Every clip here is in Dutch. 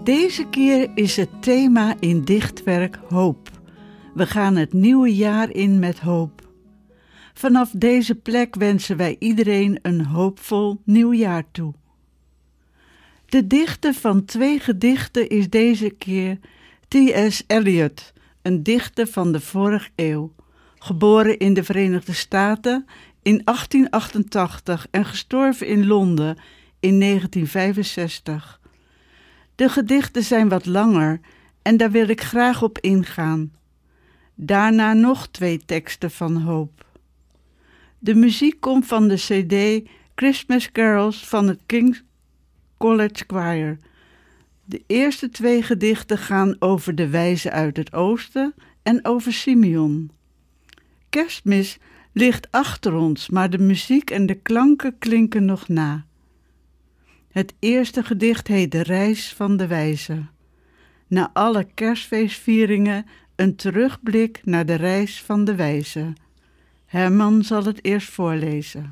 Deze keer is het thema in dichtwerk hoop. We gaan het nieuwe jaar in met hoop. Vanaf deze plek wensen wij iedereen een hoopvol nieuwjaar toe. De dichter van 2 gedichten is deze keer T.S. Eliot, een dichter van de vorige eeuw, geboren in de Verenigde Staten in 1888 en gestorven in Londen in 1965. De gedichten zijn wat langer en daar wil ik graag op ingaan. Daarna nog 2 teksten van hoop. De muziek komt van de CD Christmas Carols van het King's College Choir. De eerste 2 gedichten gaan over de wijze uit het oosten en over Simeon. Kerstmis ligt achter ons, maar de muziek en de klanken klinken nog na. Het eerste gedicht heet De Reis van de Wijze. Na alle kerstfeestvieringen een terugblik naar de reis van de wijze. Herman zal het eerst voorlezen.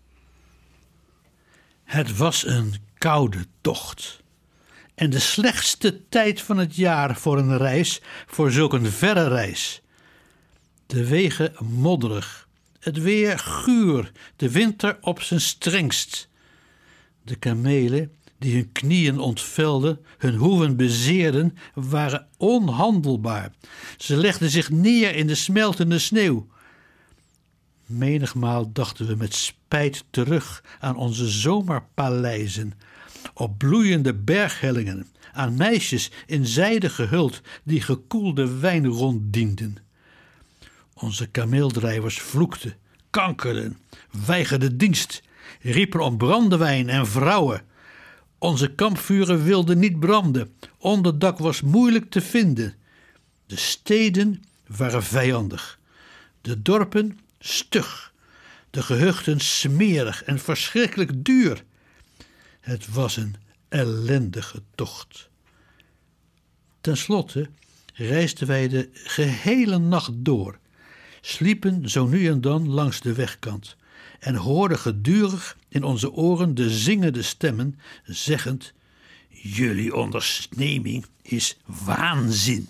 Het was een koude tocht. En de slechtste tijd van het jaar voor een reis, voor zulk een verre reis. De wegen modderig, het weer guur, de winter op zijn strengst. De kamelen die hun knieën ontvelden, hun hoeven bezeerden, waren onhandelbaar. Ze legden zich neer in de smeltende sneeuw. Menigmaal dachten we met spijt terug aan onze zomerpaleizen, op bloeiende berghellingen, aan meisjes in zijde gehuld die gekoelde wijn ronddienden. Onze kameeldrijvers vloekten, kankerden, weigerden dienst, riepen om brandewijn en vrouwen. Onze kampvuren wilden niet branden, onderdak was moeilijk te vinden. De steden waren vijandig, de dorpen stug, de gehuchten smerig en verschrikkelijk duur. Het was een ellendige tocht. Ten slotte reisden wij de gehele nacht door, sliepen zo nu en dan langs de wegkant en hoorden gedurig in onze oren de zingende stemmen, zeggend: jullie onderneming is waanzin.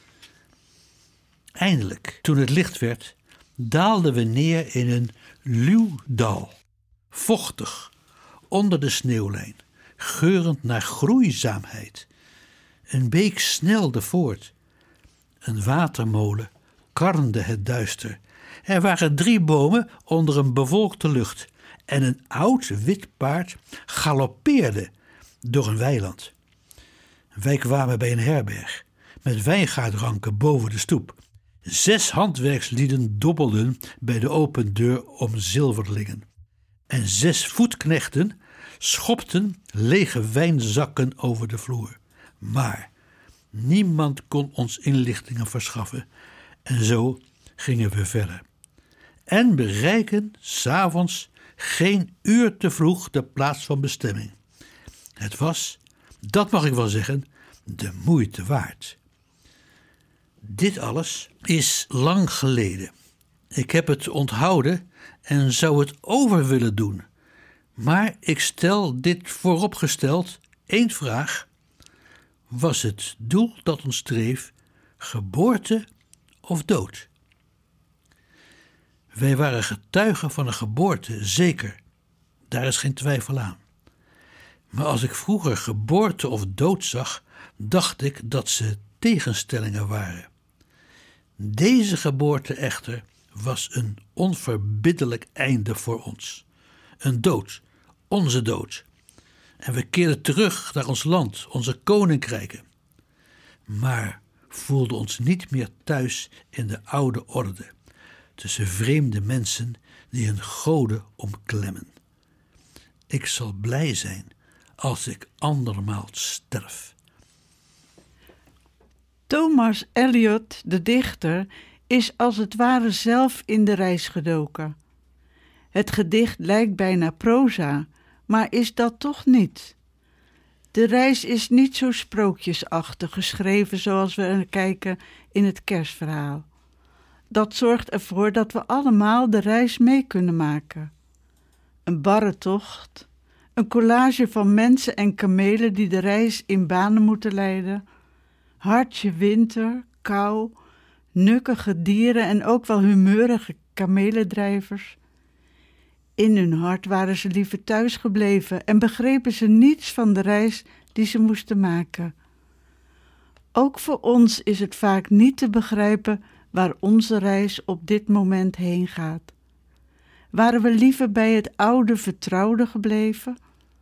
Eindelijk, toen het licht werd, daalden we neer in een luw dal, vochtig, onder de sneeuwlijn, geurend naar groeizaamheid. Een beek snelde voort. Een watermolen karnde het duister. Er waren 3 bomen onder een bewolkte lucht en een oud wit paard galoppeerde door een weiland. Wij kwamen bij een herberg met wijngaardranken boven de stoep. 6 handwerkslieden dobbelden bij de open deur om zilverlingen. En 6 voetknechten schopten lege wijnzakken over de vloer. Maar niemand kon ons inlichtingen verschaffen. En zo gingen we verder. En bereiken 's avonds geen uur te vroeg de plaats van bestemming. Het was, dat mag ik wel zeggen, de moeite waard. Dit alles is lang geleden. Ik heb het onthouden en zou het over willen doen. Maar ik stel dit vooropgesteld 1 vraag. Was het doel dat ons dreef geboorte of dood? Wij waren getuigen van een geboorte, zeker. Daar is geen twijfel aan. Maar als ik vroeger geboorte of dood zag, dacht ik dat ze tegenstellingen waren. Deze geboorte echter was een onverbiddelijk einde voor ons. Een dood, onze dood. En we keerden terug naar ons land, onze koninkrijken. Maar voelden ons niet meer thuis in de oude orde, tussen vreemde mensen die hun goden omklemmen. Ik zal blij zijn als ik andermaal sterf. Thomas Eliot, de dichter, is als het ware zelf in de reis gedoken. Het gedicht lijkt bijna proza, maar is dat toch niet. De reis is niet zo sprookjesachtig geschreven zoals we er kijken in het kerstverhaal. Dat zorgt ervoor dat we allemaal de reis mee kunnen maken. Een barre tocht, Een collage van mensen en kamelen die de reis in banen moeten leiden. Hartje winter, kou, nukkige dieren en ook wel humeurige kamelendrijvers. In hun hart waren ze liever thuis gebleven en begrepen ze niets van de reis die ze moesten maken. Ook voor ons is het vaak niet te begrijpen waar onze reis op dit moment heen gaat. Waren we liever bij het oude vertrouwde gebleven?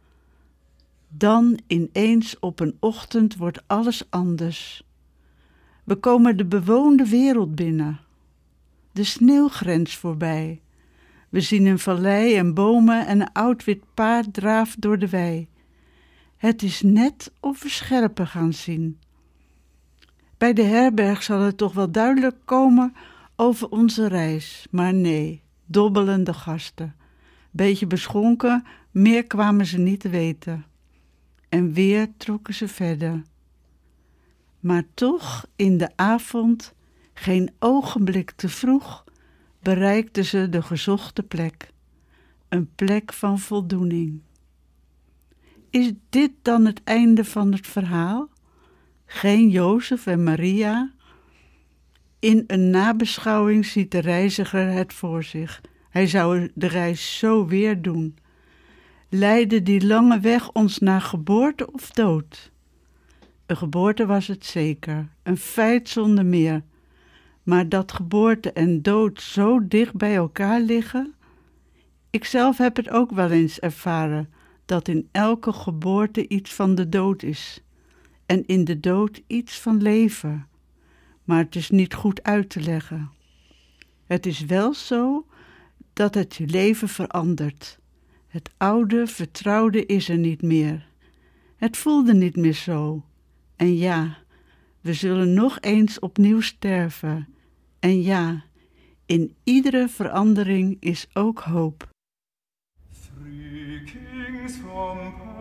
Dan ineens op een ochtend wordt alles anders. We komen de bewoonde wereld binnen. De sneeuwgrens voorbij. We zien een vallei en bomen en een oud wit paard draaft door de wei. Het is net of we scherper gaan zien. Bij de herberg zal het toch wel duidelijk komen over onze reis, maar nee, dobbelende gasten. Beetje beschonken, meer kwamen ze niet te weten. En weer trokken ze verder. Maar toch, in de avond, geen ogenblik te vroeg, bereikten ze de gezochte plek. Een plek van voldoening. Is dit dan het einde van het verhaal? Geen Jozef en Maria? In een nabeschouwing ziet de reiziger het voor zich. Hij zou de reis zo weer doen. Leidde die lange weg ons naar geboorte of dood? Een geboorte was het zeker, een feit zonder meer. Maar dat geboorte en dood zo dicht bij elkaar liggen? Ikzelf heb het ook wel eens ervaren, dat in elke geboorte iets van de dood is. En in de dood iets van leven. Maar het is niet goed uit te leggen. Het is wel zo dat het je leven verandert. Het oude, vertrouwde is er niet meer. Het voelde niet meer zo. En ja, we zullen nog eens opnieuw sterven. En ja, in iedere verandering is ook hoop. Three kings from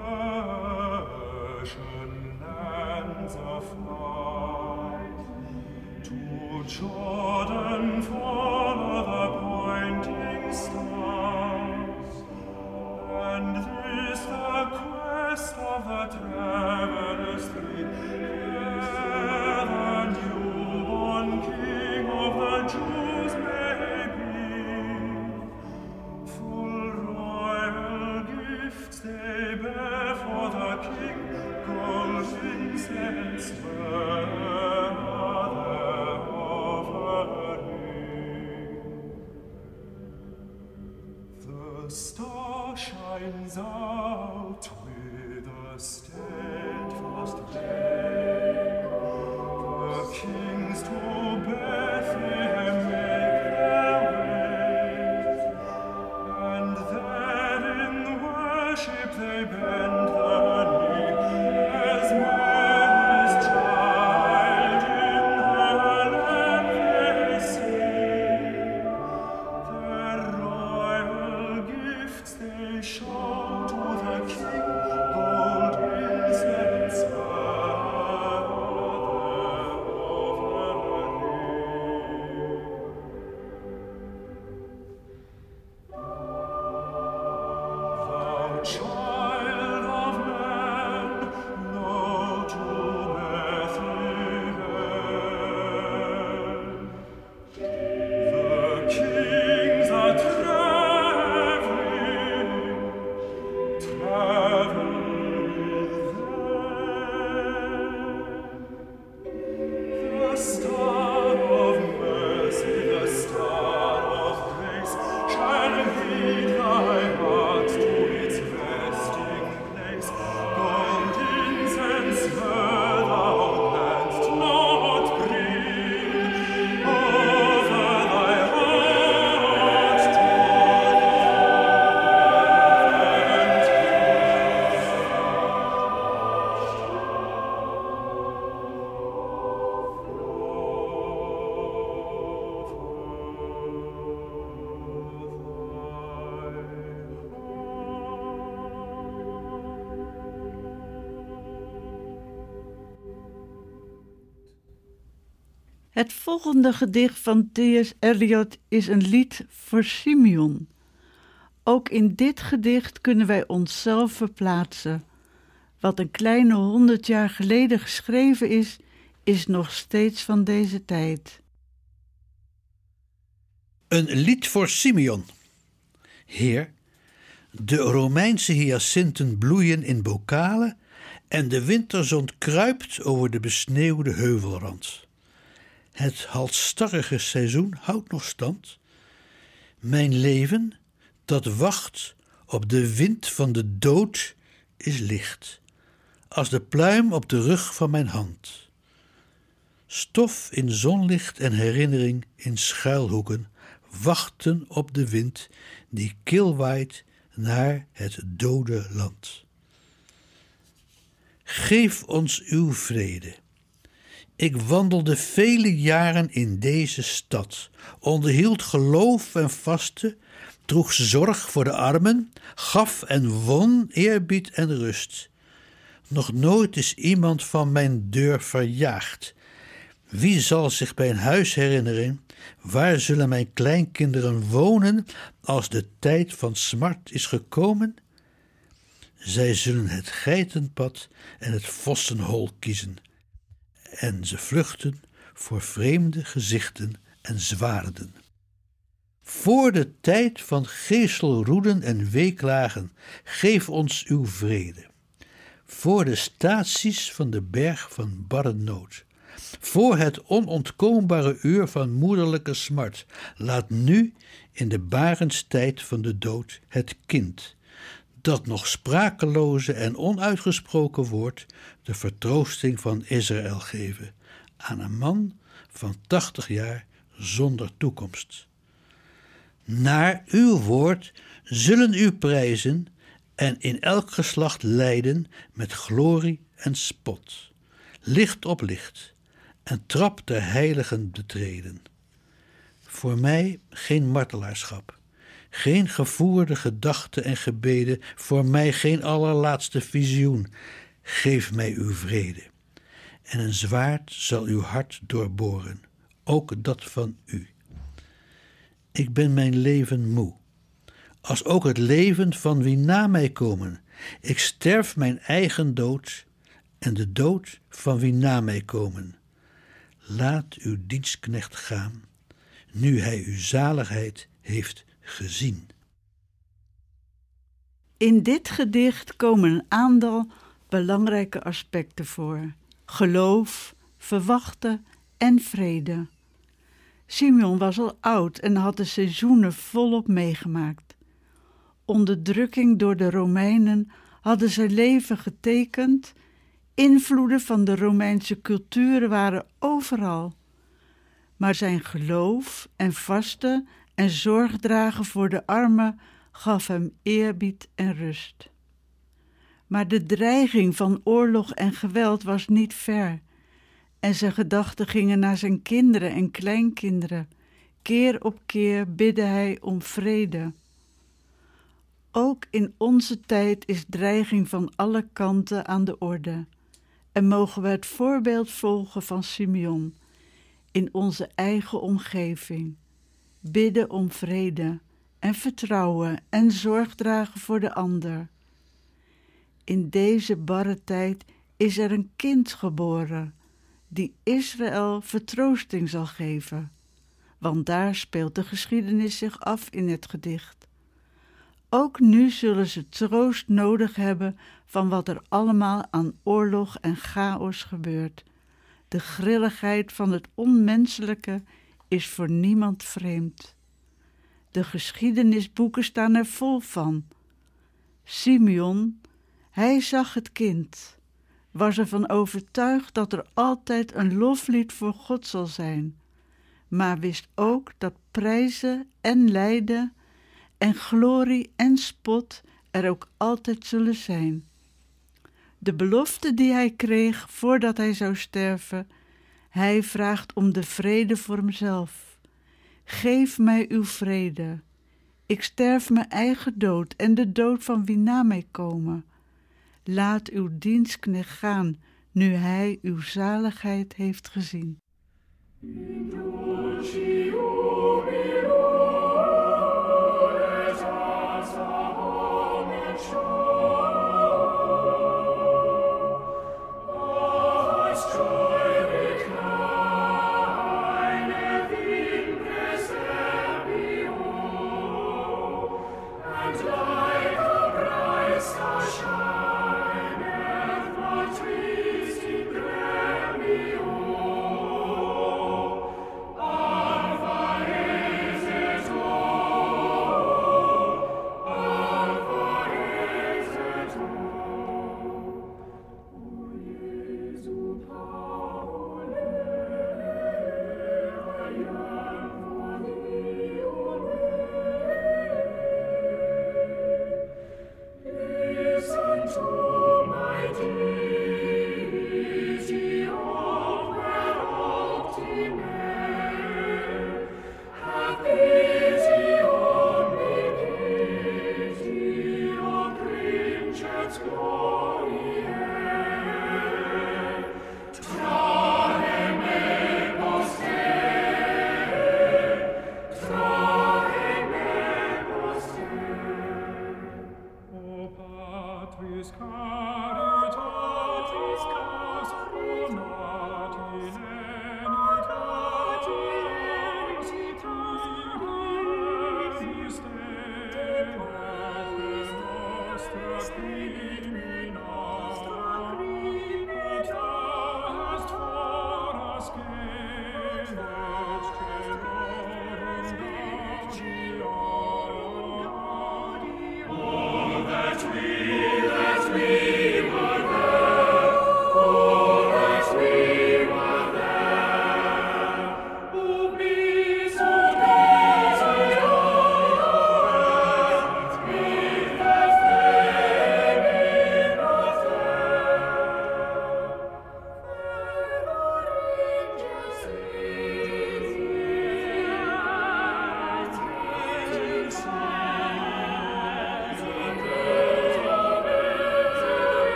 Persian lands of light to Jordan follow the pointing stars, and this the quest of the travelers three, where the newborn King of the Jews may be. Full royal gifts they bear for the King, gold, incense, myrrh, their offering. The star shines out with a steadfast ray. The kings to Bethlehem make their way, and there in worship they bend the knee, as Mary's child in her lap they see. Their royal gifts they show to the King, gold, incense, myrrh, their offering. Thou child of man, go to Bethlehem. The kings are traveling with them. The star of mercy, the star of grace, shall lead thy heart to its resting place. Gold, incense, myrrh thou canst not bring over thy heart to Het volgende gedicht van T.S. Eliot is een lied voor Simeon. Ook in dit gedicht kunnen wij onszelf verplaatsen. Wat een kleine 100 jaar geleden geschreven is, is nog steeds van deze tijd. Een lied voor Simeon. Heer, de Romeinse hyacinten bloeien in bokalen en de winterzon kruipt over de besneeuwde heuvelrand. Het halstarrige seizoen houdt nog stand. Mijn leven, dat wacht op de wind van de dood, is licht, als de pluim op de rug van mijn hand. Stof in zonlicht en herinnering in schuilhoeken wachten op de wind die kil waait naar het dode land. Geef ons uw vrede. Ik wandelde vele jaren in deze stad, onderhield geloof en vaste, droeg zorg voor de armen, gaf en won eerbied en rust. Nog nooit is iemand van mijn deur verjaagd. Wie zal zich mijn huis herinneren? Waar zullen mijn kleinkinderen wonen als de tijd van smart is gekomen? Zij zullen het geitenpad en het vossenhol kiezen. En ze vluchten voor vreemde gezichten en zwaarden. Voor de tijd van geeselroeden en weeklagen, geef ons uw vrede. Voor de staties van de berg van barre nood. Voor het onontkoombare uur van moederlijke smart, laat nu in de barenstijd van de dood het kind, dat nog sprakeloze en onuitgesproken woord, de vertroosting van Israël geven aan een man van 80 jaar zonder toekomst. Naar uw woord zullen u prijzen en in elk geslacht lijden met glorie en spot, licht op licht en trap der heiligen betreden. Voor mij geen martelaarschap, geen gevoerde gedachten en gebeden, voor mij geen allerlaatste visioen. Geef mij uw vrede. En een zwaard zal uw hart doorboren, ook dat van u. Ik ben mijn leven moe, als ook het leven van wie na mij komen. Ik sterf mijn eigen dood en de dood van wie na mij komen. Laat uw dienstknecht gaan, nu hij uw zaligheid heeft gezien. In dit gedicht komen een aantal belangrijke aspecten voor: geloof, verwachten en vrede. Simeon was al oud en had de seizoenen volop meegemaakt. Onderdrukking door de Romeinen hadden zijn leven getekend. Invloeden van de Romeinse cultuur waren overal. Maar zijn geloof en vasten en zorg dragen voor de armen gaf hem eerbied en rust. Maar de dreiging van oorlog en geweld was niet ver. En zijn gedachten gingen naar zijn kinderen en kleinkinderen. Keer op keer bidde hij om vrede. Ook in onze tijd is dreiging van alle kanten aan de orde. En mogen we het voorbeeld volgen van Simeon in onze eigen omgeving. Bidden om vrede en vertrouwen en zorg dragen voor de ander. In deze barre tijd is er een kind geboren die Israël vertroosting zal geven, want daar speelt de geschiedenis zich af in het gedicht. Ook nu zullen ze troost nodig hebben van wat er allemaal aan oorlog en chaos gebeurt. De grilligheid van het onmenselijke is voor niemand vreemd. De geschiedenisboeken staan er vol van. Simeon, hij zag het kind, was ervan overtuigd dat er altijd een loflied voor God zal zijn, maar wist ook dat prijzen en lijden en glorie en spot er ook altijd zullen zijn. De belofte die hij kreeg voordat hij zou sterven, hij vraagt om de vrede voor hemzelf. Geef mij uw vrede. Ik sterf mijn eigen dood en de dood van wie na mij komen. Laat uw dienstknecht gaan, nu hij uw zaligheid heeft gezien. In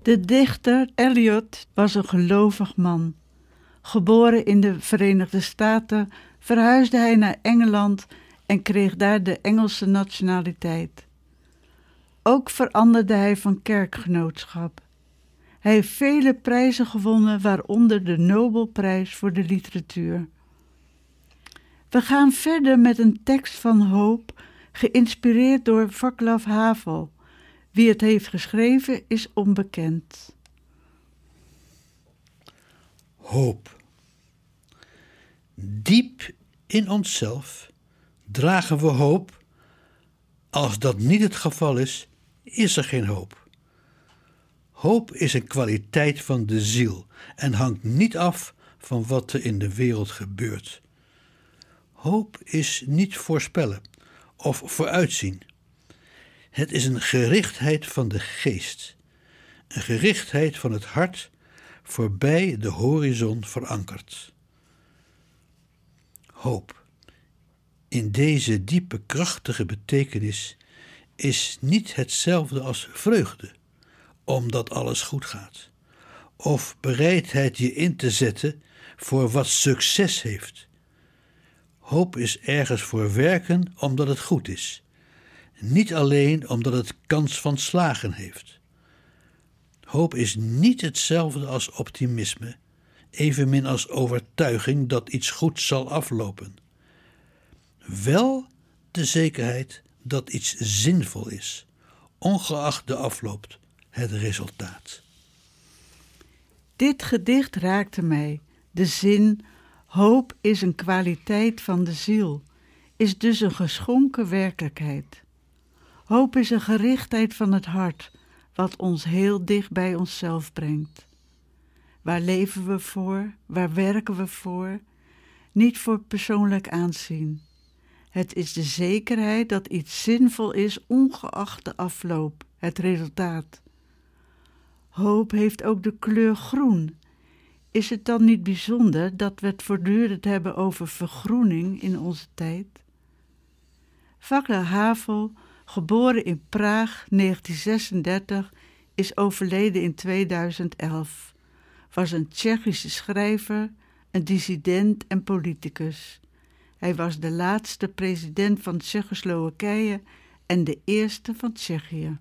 De dichter Eliot was een gelovig man. Geboren in de Verenigde Staten verhuisde hij naar Engeland en kreeg daar de Engelse nationaliteit. Ook veranderde hij van kerkgenootschap. Hij heeft vele prijzen gewonnen, waaronder de Nobelprijs voor de literatuur. We gaan verder met een tekst van hoop, geïnspireerd door Václav Havel. Wie het heeft geschreven is onbekend. Hoop. Diep in onszelf dragen we hoop. Als dat niet het geval is, is er geen hoop. Hoop is een kwaliteit van de ziel en hangt niet af van wat er in de wereld gebeurt. Hoop is niet voorspellen of vooruitzien. Het is een gerichtheid van de geest, een gerichtheid van het hart, voorbij de horizon verankerd. Hoop, in deze diepe, krachtige betekenis, is niet hetzelfde als vreugde, omdat alles goed gaat, of bereidheid je in te zetten voor wat succes heeft. Hoop is ergens voor werken omdat het goed is, niet alleen omdat het kans van slagen heeft. Hoop is niet hetzelfde als optimisme, evenmin als overtuiging dat iets goed zal aflopen. Wel de zekerheid dat iets zinvol is, ongeacht de afloop, het resultaat. Dit gedicht raakte mij. De zin, hoop is een kwaliteit van de ziel, is dus een geschonken werkelijkheid. Hoop is een gerichtheid van het hart, wat ons heel dicht bij onszelf brengt. Waar leven we voor? Waar werken we voor? Niet voor persoonlijk aanzien. Het is de zekerheid dat iets zinvol is, ongeacht de afloop, het resultaat. Hoop heeft ook de kleur groen. Is het dan niet bijzonder dat we het voortdurend hebben over vergroening in onze tijd? Václav Havel, geboren in Praag 1936, is overleden in 2011. Was een Tsjechische schrijver, een dissident en politicus. Hij was de laatste president van Tsjechoslowakije en de eerste van Tsjechië.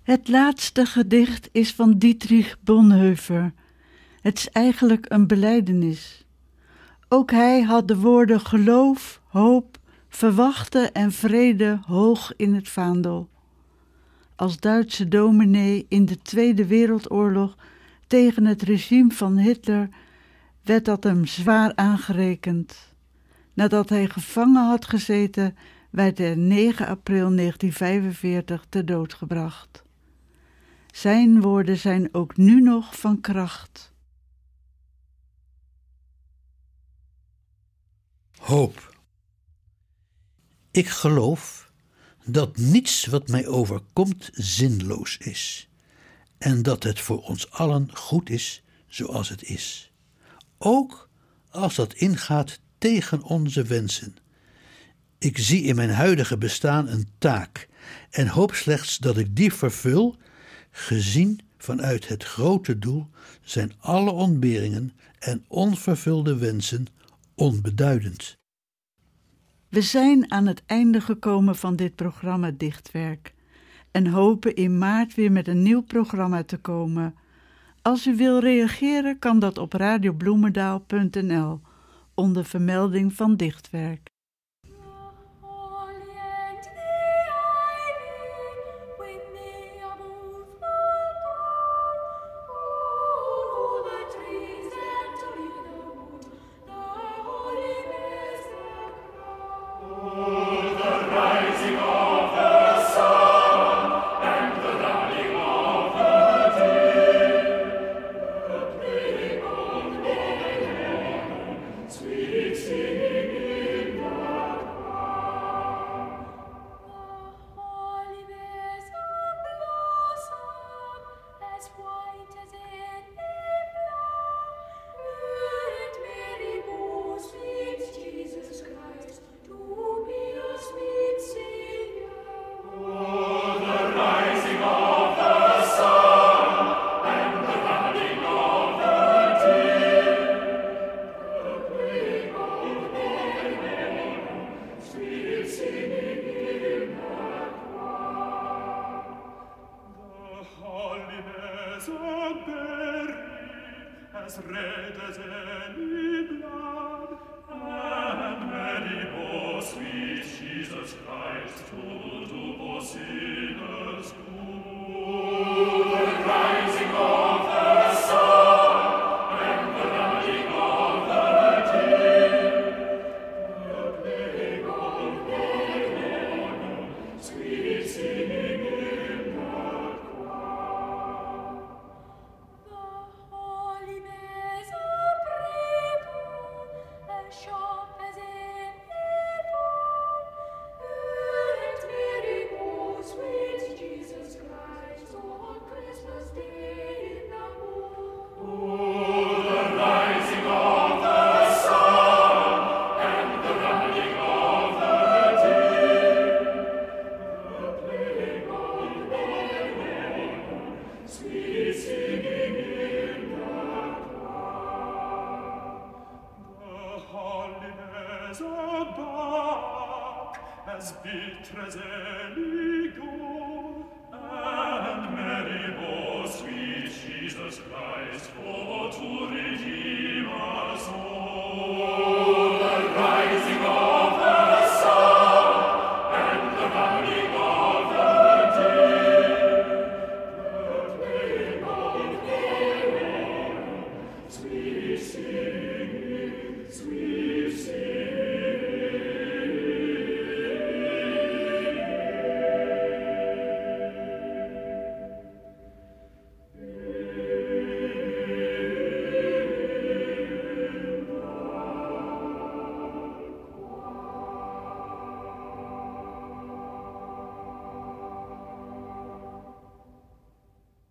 Het laatste gedicht is van Dietrich Bonhoeffer. Het is eigenlijk een belijdenis. Ook hij had de woorden geloof, hoop, verwachten en vrede hoog in het vaandel. Als Duitse dominee in de Tweede Wereldoorlog tegen het regime van Hitler werd dat hem zwaar aangerekend. Nadat hij gevangen had gezeten, werd hij 9 april 1945 ter dood gebracht. Zijn woorden zijn ook nu nog van kracht. Hoop. Ik geloof dat niets wat mij overkomt zinloos is en dat het voor ons allen goed is zoals het is. Ook als dat ingaat tegen onze wensen. Ik zie in mijn huidige bestaan een taak en hoop slechts dat ik die vervul. Gezien vanuit het grote doel zijn alle ontberingen en onvervulde wensen onbeduidend. We zijn aan het einde gekomen van dit programma Dichtwerk en hopen in maart weer met een nieuw programma te komen. Als u wil reageren kan dat op radiobloemendaal.nl onder vermelding van Dichtwerk. As bitter Eligo, and Mary, oh sweet Jesus Christ, for to redeem us all.